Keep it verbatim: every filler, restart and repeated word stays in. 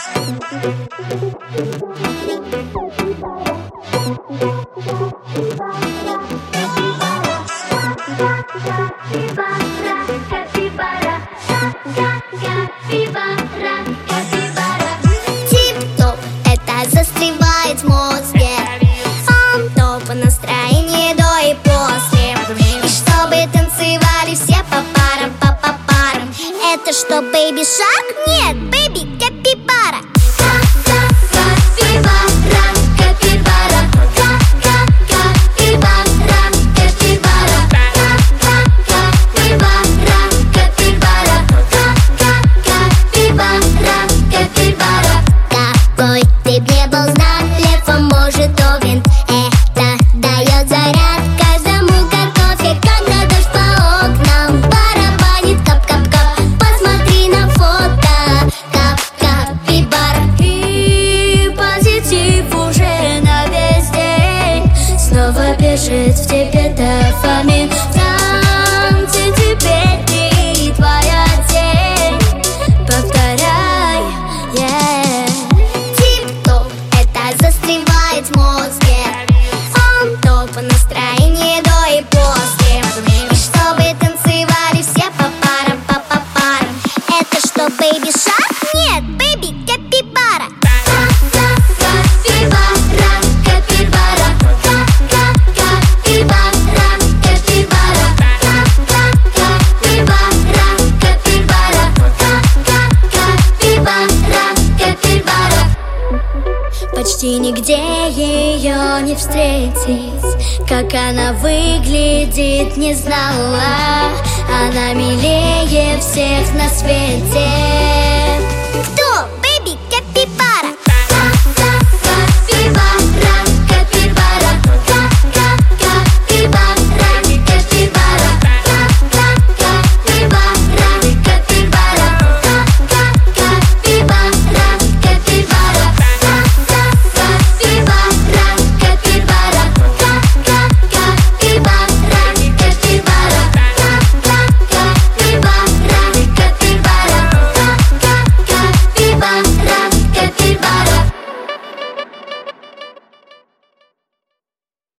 Тип-топ, это застревает в мозге. Он топ, настроение до и после. И чтобы танцевали все по парам, по по парам. Это что, Baby Shark? Нет, Baby Capybara. Какой ты б не был знадлив, а может овен. Это дает заряд каждому картофель. Когда дождь по окнам барабанит кап-кап-кап. Посмотри на фото, кап-капибара. И позитив уже на весь день. Снова бежит в тебе дофамин. В танце теперь ты и твоя тень. Повторяй, yeah. Тип-топ, это застревает в мозге. Он топ, настроение до и после. И чтобы танцевали все по парам, по по парам. Это что, Baby Shark? Нет, Baby Capybara. Почти нигде ее не встретить. Как она выглядит, не знала. Она милее всех на свете.